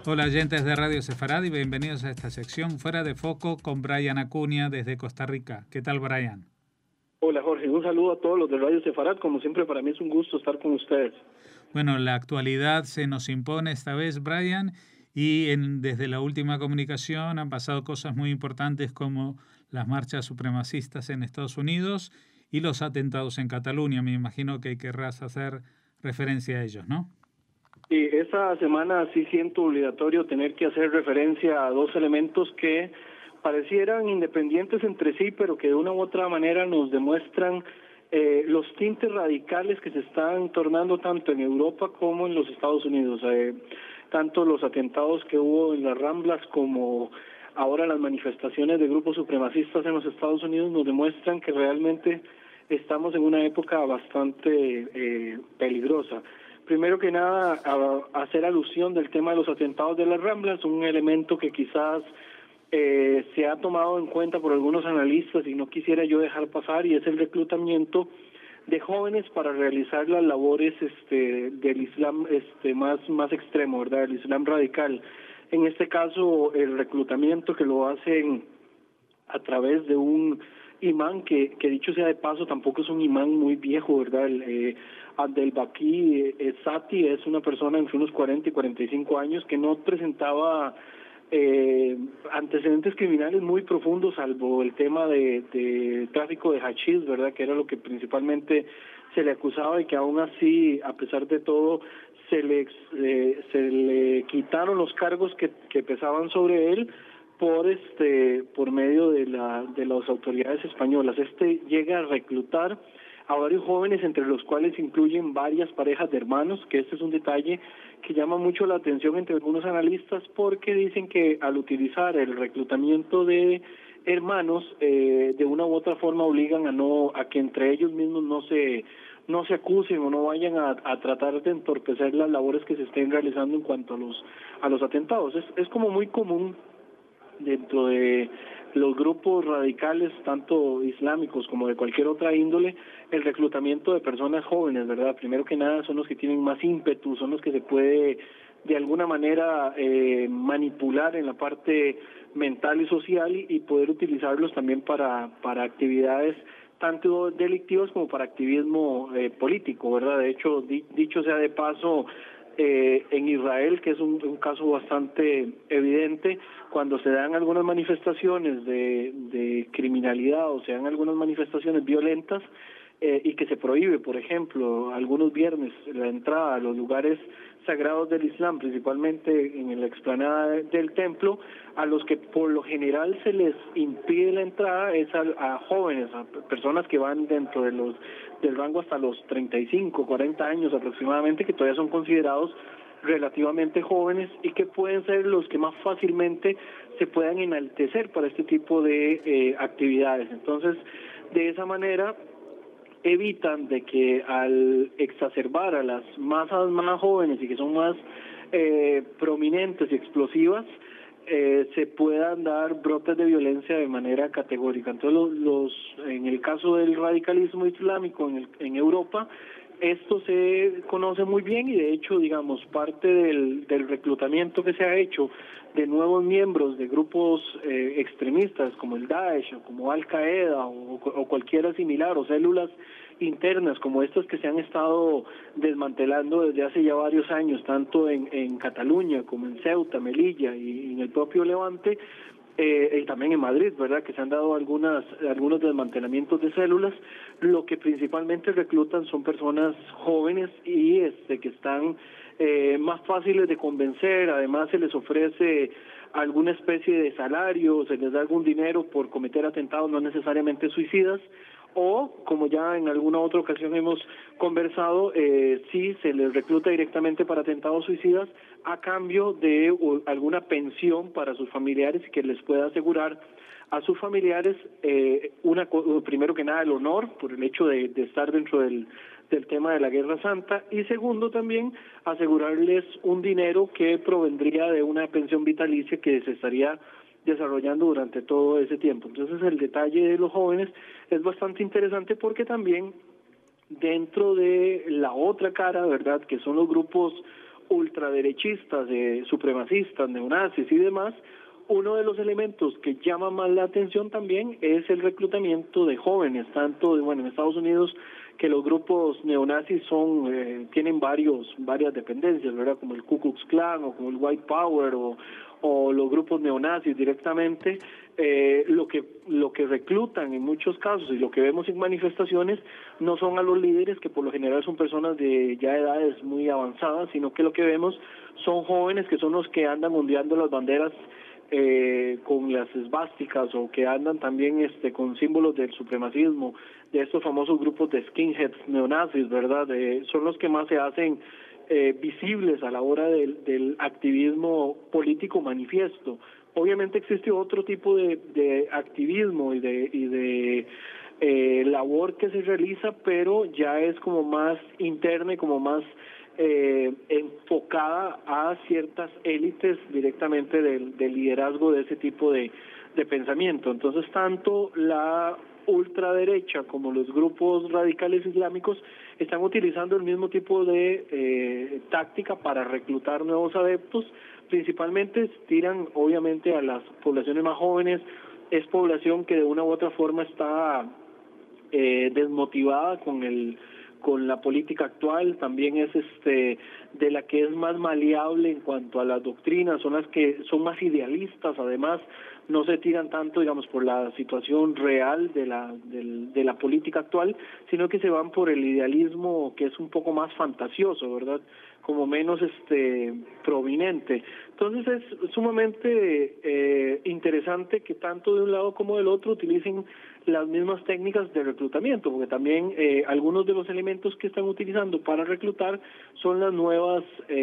Hola oyentes de Radio Sefarad y bienvenidos a esta sección Fuera de Foco con Brian Acuña desde Costa Rica. ¿Qué tal, Brian? Hola Jorge, un saludo a todos los de Radio Sefarad. Como siempre, para mí es un gusto estar con ustedes. Bueno, la actualidad se nos impone esta vez, Brian, y desde la última comunicación han pasado cosas muy importantes como las marchas supremacistas en Estados Unidos y los atentados en Cataluña. Me imagino que querrás hacer referencia a ellos, ¿no? Y esta semana sí siento obligatorio tener que hacer referencia a dos elementos que parecieran independientes entre sí, pero que de una u otra manera nos demuestran los tintes radicales que se están tornando tanto en Europa como en los Estados Unidos. Tanto los atentados que hubo en las Ramblas como ahora las manifestaciones de grupos supremacistas en los Estados Unidos nos demuestran que realmente estamos en una época bastante peligrosa. Primero que nada, a hacer alusión del tema de los atentados de las Ramblas, un elemento que quizás se ha tomado en cuenta por algunos analistas y no quisiera yo dejar pasar, y es el reclutamiento de jóvenes para realizar las labores del Islam más extremo, ¿verdad? El Islam radical. En este caso, el reclutamiento que lo hacen a través de un imán que dicho sea de paso tampoco es un imán muy viejo, ¿verdad? Abdelbaki Sati es una persona entre unos 40 y 45 años que no presentaba antecedentes criminales muy profundos, salvo el tema de tráfico de hachís, ¿verdad? Que era lo que principalmente se le acusaba, y que aún así, a pesar de todo, se le quitaron los cargos que pesaban sobre él por medio de las autoridades españolas. Llega a reclutar a varios jóvenes, entre los cuales incluyen varias parejas de hermanos, que este es un detalle que llama mucho la atención entre algunos analistas, porque dicen que al utilizar el reclutamiento de hermanos, de una u otra forma obligan a que entre ellos mismos no se acusen o no vayan a tratar de entorpecer las labores que se estén realizando en cuanto a los atentados. Es como muy común dentro de los grupos radicales, tanto islámicos como de cualquier otra índole, el reclutamiento de personas jóvenes, ¿verdad? Primero que nada son los que tienen más ímpetu, son los que se puede de alguna manera manipular en la parte mental y social, y poder utilizarlos también para actividades tanto delictivas como para activismo político, ¿verdad? De hecho, dicho sea de paso, en Israel, que es un caso bastante evidente, cuando se dan algunas manifestaciones de criminalidad o se dan algunas manifestaciones violentas, y que se prohíbe, por ejemplo, algunos viernes la entrada a los lugares sagrados del Islam, principalmente en la explanada del templo, a los que por lo general se les impide la entrada es a jóvenes, a personas que van dentro del rango hasta los 35, 40 años aproximadamente, que todavía son considerados relativamente jóvenes y que pueden ser los que más fácilmente se puedan enaltecer para este tipo de actividades. Entonces, de esa manera evitan de que al exacerbar a las masas más jóvenes y que son más prominentes y explosivas, se puedan dar brotes de violencia de manera categórica. Entonces, en el caso del radicalismo islámico en Europa, esto se conoce muy bien, y de hecho, digamos, parte del reclutamiento que se ha hecho de nuevos miembros de grupos extremistas como el Daesh o como Al Qaeda o cualquiera similar, o células internas como estas que se han estado desmantelando desde hace ya varios años, tanto en Cataluña como en Ceuta, Melilla y en el propio Levante, y también en Madrid, ¿verdad? Que se han dado algunos desmantelamientos de células. Lo que principalmente reclutan son personas jóvenes y que están más fáciles de convencer. Además, se les ofrece alguna especie de salario, se les da algún dinero por cometer atentados no necesariamente suicidas, o, como ya en alguna otra ocasión hemos conversado, sí se les recluta directamente para atentados suicidas a cambio de alguna pensión para sus familiares, y que les pueda asegurar a sus familiares primero que nada el honor por el hecho de estar dentro del tema de la Guerra Santa, y segundo también asegurarles un dinero que provendría de una pensión vitalicia que se estaría desarrollando durante todo ese tiempo. Entonces, el detalle de los jóvenes es bastante interesante, porque también dentro de la otra cara, ¿verdad?, que son los grupos ultraderechistas, supremacistas, neonazis y demás, uno de los elementos que llama más la atención también es el reclutamiento de jóvenes, tanto en Estados Unidos, que los grupos neonazis tienen varias dependencias, ¿verdad? Como el Ku Klux Klan o como el White Power o los grupos neonazis directamente. Lo que reclutan en muchos casos y lo que vemos en manifestaciones no son a los líderes, que por lo general son personas de ya edades muy avanzadas, sino que lo que vemos son jóvenes que son los que andan ondeando las banderas con las esvásticas, o que andan también con símbolos del supremacismo, de estos famosos grupos de skinheads neonazis, ¿verdad? Son los que más se hacen visibles a la hora del activismo político manifiesto. Obviamente existe otro tipo de activismo y de labor que se realiza, pero ya es como más interna y como más enfocada a ciertas élites directamente del liderazgo de ese tipo de pensamiento. Entonces, tanto la ultraderecha como los grupos radicales islámicos están utilizando el mismo tipo de táctica para reclutar nuevos adeptos. Principalmente tiran obviamente a las poblaciones más jóvenes. Es población que de una u otra forma está desmotivada con la política actual. También es de la que es más maleable en cuanto a las doctrinas, son las que son más idealistas. Además, no se tiran tanto, digamos, por la situación real de la política actual, sino que se van por el idealismo, que es un poco más fantasioso, ¿verdad? Como menos prominente. Entonces es sumamente interesante que tanto de un lado como del otro utilicen las mismas técnicas de reclutamiento, porque también algunos de los elementos que están utilizando para reclutar son las nuevas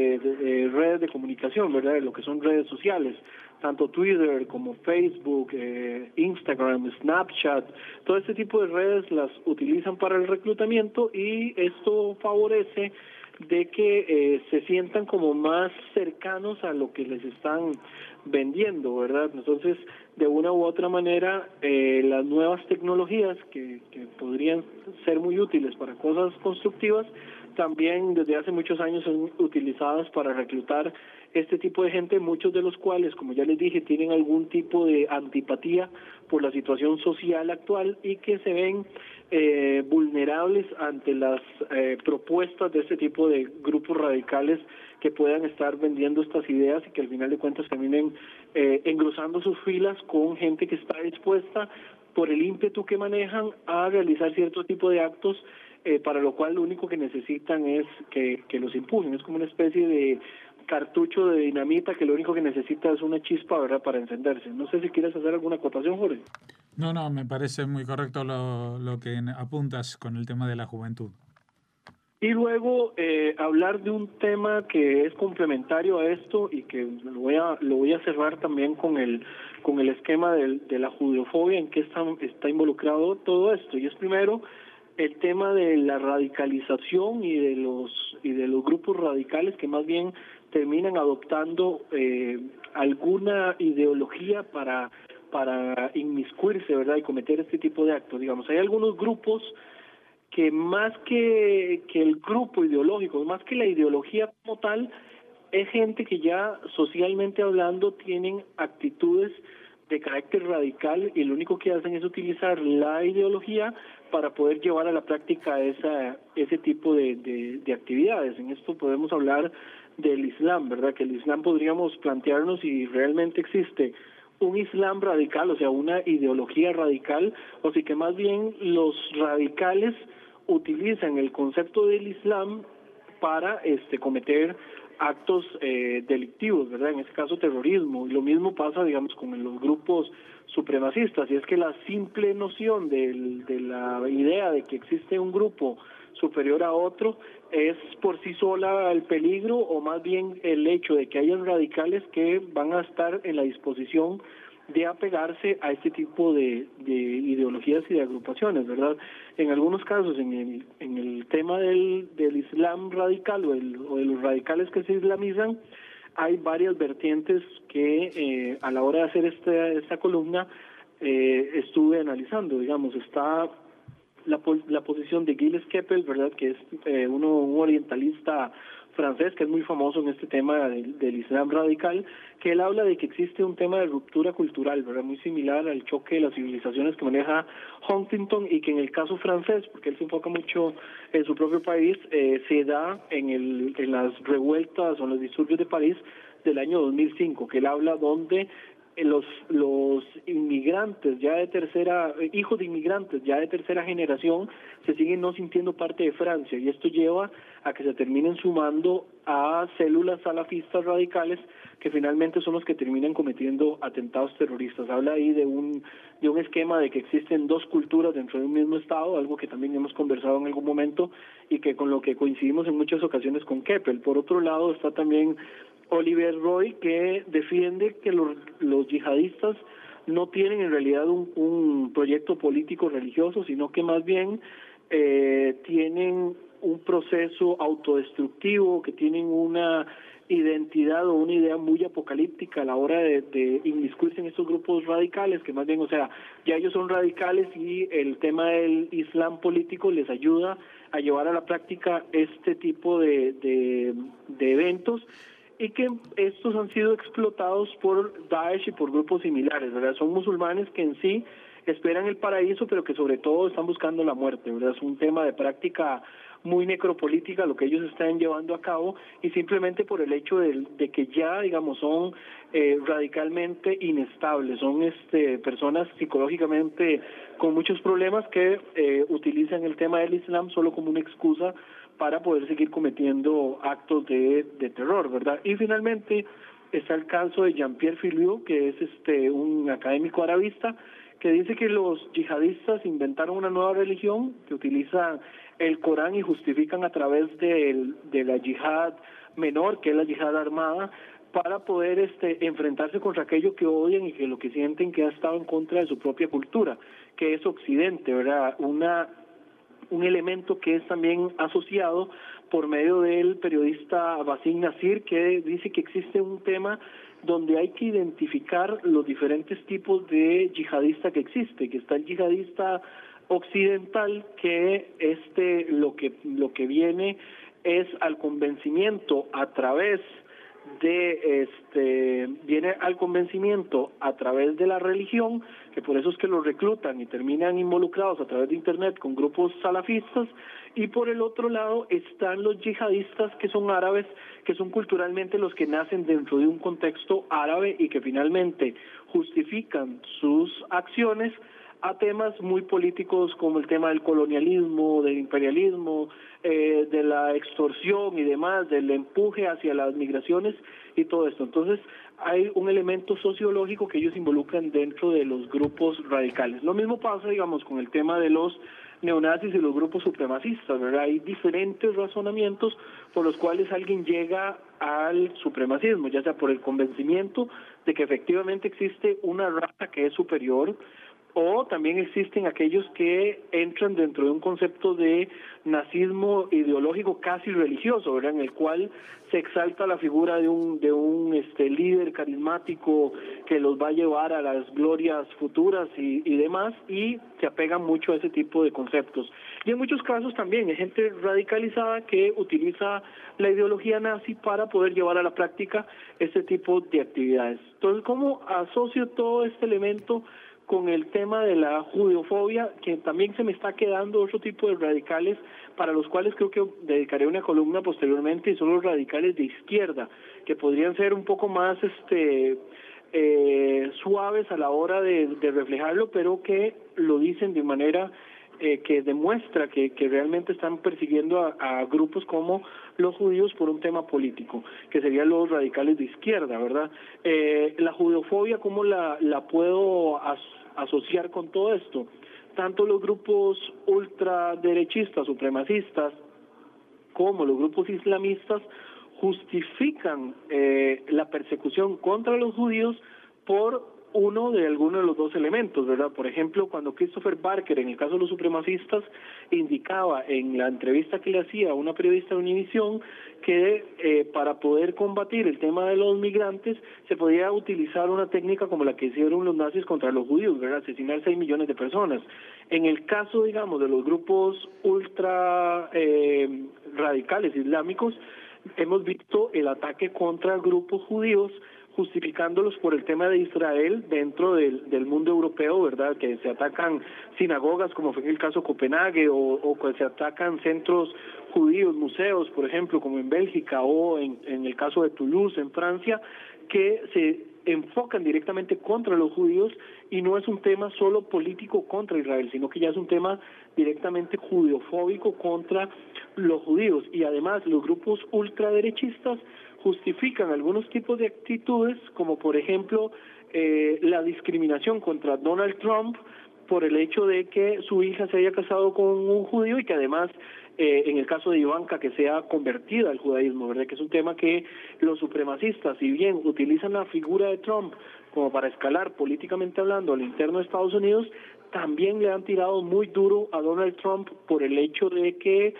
redes de comunicación, ¿verdad? Lo que son redes sociales, tanto Twitter como Facebook, Instagram, Snapchat, todo este tipo de redes las utilizan para el reclutamiento, y esto favorece de que se sientan como más cercanos a lo que les están vendiendo, ¿verdad? Entonces, de una u otra manera, las nuevas tecnologías que podrían ser muy útiles para cosas constructivas, también desde hace muchos años son utilizadas para reclutar este tipo de gente, muchos de los cuales, como ya les dije, tienen algún tipo de antipatía por la situación social actual y que se ven vulnerables ante las propuestas de este tipo de grupos radicales que puedan estar vendiendo estas ideas, y que al final de cuentas terminen engrosando sus filas con gente que está dispuesta, por el ímpetu que manejan, a realizar cierto tipo de actos, para lo cual lo único que necesitan es que los empujen. Es como una especie de cartucho de dinamita que lo único que necesita es una chispa, ¿verdad?, para encenderse. No sé si quieres hacer alguna acotación, Jorge. No, me parece muy correcto lo que apuntas con el tema de la juventud. Y luego hablar de un tema que es complementario a esto, y que lo voy a cerrar también con el esquema de la judeofobia, en que está involucrado todo esto. Y es primero el tema de la radicalización y de los grupos radicales que más bien terminan adoptando alguna ideología para inmiscuirse, ¿verdad?, y cometer este tipo de actos. Digamos, hay algunos grupos que más que el grupo ideológico, más que la ideología como tal, es gente que ya socialmente hablando tienen actitudes de carácter radical, y lo único que hacen es utilizar la ideología para poder llevar a la práctica ese tipo de actividades. En esto podemos hablar del Islam, ¿verdad? Que el Islam podríamos plantearnos si realmente existe un Islam radical, o sea, una ideología radical, o si que más bien los radicales utilizan el concepto del Islam para cometer actos delictivos, ¿verdad? En este caso terrorismo. Y lo mismo pasa, digamos, con los grupos supremacistas, y es que la simple noción de la idea de que existe un grupo superior a otro es por sí sola el peligro, o más bien el hecho de que hayan radicales que van a estar en la disposición de apegarse a este tipo de ideologías y de agrupaciones, ¿verdad? En algunos casos, en el tema del Islam radical o de los radicales que se islamizan, hay varias vertientes que a la hora de hacer esta columna estuve analizando. Digamos, está la posición de Gilles Kepel, ¿verdad?, que es un orientalista francés, que es muy famoso en este tema del Islam radical, que él habla de que existe un tema de ruptura cultural, ¿verdad? Muy similar al choque de las civilizaciones que maneja Huntington, y que en el caso francés, porque él se enfoca mucho en su propio país, se da en las revueltas o en los disturbios de París del año 2005, que él habla donde los inmigrantes ya de tercera, hijos de inmigrantes ya de tercera generación se siguen no sintiendo parte de Francia, y esto lleva a que se terminen sumando a células salafistas radicales que finalmente son los que terminan cometiendo atentados terroristas. Habla ahí de un esquema de que existen dos culturas dentro de un mismo estado, algo que también hemos conversado en algún momento y que con lo que coincidimos en muchas ocasiones con Keppel. Por otro lado está también Oliver Roy, que defiende que los yihadistas no tienen en realidad un proyecto político religioso, sino que más bien tienen un proceso autodestructivo, que tienen una identidad o una idea muy apocalíptica a la hora de inmiscuirse en estos grupos radicales, que más bien, o sea, ya ellos son radicales y el tema del Islam político les ayuda a llevar a la práctica este tipo de eventos, y que estos han sido explotados por Daesh y por grupos similares, ¿verdad? Son musulmanes que en sí esperan el paraíso, pero que sobre todo están buscando la muerte, ¿verdad? Es un tema de práctica muy necropolítica lo que ellos están llevando a cabo, y simplemente por el hecho de que ya, digamos, son radicalmente inestables, son personas psicológicamente con muchos problemas que utilizan el tema del Islam solo como una excusa para poder seguir cometiendo actos de terror, ¿verdad? Y finalmente está el caso de Jean-Pierre Filiu, que es un académico arabista, que dice que los yihadistas inventaron una nueva religión que utiliza el Corán y justifican a través de la yihad menor, que es la yihad armada, para poder enfrentarse contra aquello que odian y que lo que sienten que ha estado en contra de su propia cultura, que es Occidente, ¿verdad? Un elemento que es también asociado por medio del periodista Basim Nasir, que dice que existe un tema donde hay que identificar los diferentes tipos de yihadista que existe, que está el yihadista occidental, que lo que viene es al convencimiento a través viene al convencimiento a través de la religión, que por eso es que los reclutan y terminan involucrados a través de internet con grupos salafistas. Y por el otro lado están los yihadistas, que son árabes, que son culturalmente los que nacen dentro de un contexto árabe y que finalmente justifican sus acciones a temas muy políticos como el tema del colonialismo, del imperialismo, de la extorsión y demás, del empuje hacia las migraciones y todo esto. Entonces hay un elemento sociológico que ellos involucran dentro de los grupos radicales. Lo mismo pasa, digamos, con el tema de los neonazis y los grupos supremacistas, ¿verdad? Hay diferentes razonamientos por los cuales alguien llega al supremacismo, ya sea por el convencimiento de que efectivamente existe una raza que es superior, o también existen aquellos que entran dentro de un concepto de nazismo ideológico casi religioso, ¿verdad? En el cual se exalta la figura de un líder carismático que los va a llevar a las glorias futuras y demás, y se apegan mucho a ese tipo de conceptos. Y en muchos casos también hay gente radicalizada que utiliza la ideología nazi para poder llevar a la práctica este tipo de actividades. Entonces, ¿cómo asocio todo este elemento con el tema de la judeofobia, que también se me está quedando otro tipo de radicales para los cuales creo que dedicaré una columna posteriormente, y son los radicales de izquierda, que podrían ser un poco más suaves a la hora de reflejarlo, pero que lo dicen de manera que demuestra que realmente están persiguiendo a grupos como los judíos por un tema político, que serían los radicales de izquierda, ¿verdad? La judeofobia, ¿cómo la puedo asociar con todo esto? Tanto los grupos ultraderechistas, supremacistas, como los grupos islamistas justifican la persecución contra los judíos por uno de alguno de los dos elementos, ¿verdad? Por ejemplo, cuando Christopher Barker, en el caso de los supremacistas, indicaba en la entrevista que le hacía a una periodista de Univisión que para poder combatir el tema de los migrantes se podía utilizar una técnica como la que hicieron los nazis contra los judíos, ¿verdad? Asesinar 6 millones de personas. En el caso, digamos, de los grupos ultra radicales islámicos, hemos visto el ataque contra grupos judíos, justificándolos por el tema de Israel dentro del mundo europeo, ¿verdad? Que se atacan sinagogas, como fue en el caso de Copenhague, o que se atacan centros judíos, museos, por ejemplo, como en Bélgica, o en el caso de Toulouse, en Francia, que se enfocan directamente contra los judíos, y no es un tema solo político contra Israel, sino que ya es un tema directamente judeofóbico contra los judíos. Y además los grupos ultraderechistas justifican algunos tipos de actitudes, como por ejemplo la discriminación contra Donald Trump por el hecho de que su hija se haya casado con un judío, y que además en el caso de Ivanka, que sea convertida al judaísmo, ¿verdad? Que es un tema que los supremacistas, si bien utilizan la figura de Trump como para escalar políticamente hablando al interno de Estados Unidos, también le han tirado muy duro a Donald Trump por el hecho de que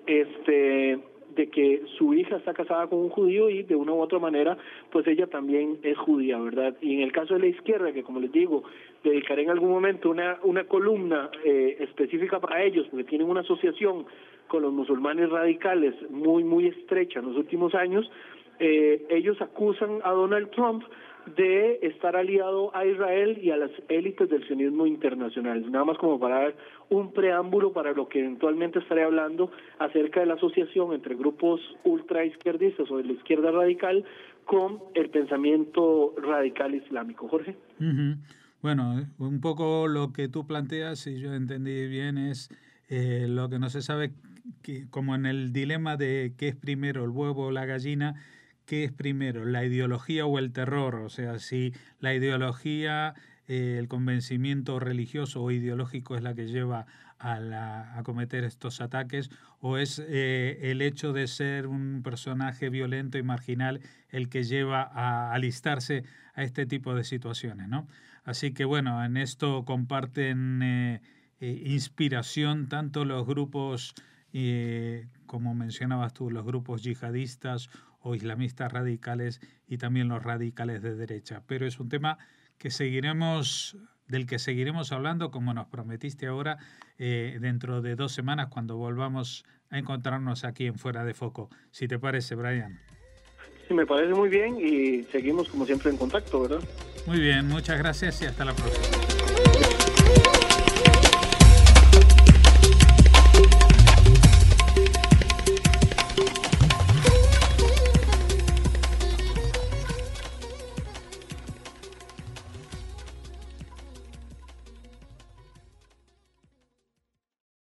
su hija está casada con un judío, y de una u otra manera pues ella también es judía, ¿verdad? Y en el caso de la izquierda, que como les digo, dedicaré en algún momento una columna específica para ellos, porque tienen una asociación con los musulmanes radicales muy estrecha en los últimos años, ellos acusan a Donald Trump de estar aliado a Israel y a las élites del sionismo internacional. Nada más como para dar un preámbulo para lo que eventualmente estaré hablando acerca de la asociación entre grupos ultraizquierdistas o de la izquierda radical con el pensamiento radical islámico. Jorge. Bueno, un poco lo que tú planteas, si yo entendí bien, es lo que no se sabe, que, como en el dilema de qué es primero, el huevo o la gallina, ¿qué es primero, la ideología o el terror? O sea, si la ideología, el convencimiento religioso o ideológico es la que lleva a cometer estos ataques, o es el hecho de ser un personaje violento y marginal el que lleva a alistarse a este tipo de situaciones, ¿no? Así que bueno, en esto comparten inspiración tanto los grupos, como mencionabas tú, los grupos yihadistas o islamistas radicales, y también los radicales de derecha. Pero es un tema del que seguiremos hablando, como nos prometiste ahora, dentro de 2 semanas, cuando volvamos a encontrarnos aquí en Fuera de Foco. Si te parece, Brian. Sí, me parece muy bien, y seguimos como siempre en contacto, ¿verdad? Muy bien, muchas gracias y hasta la próxima.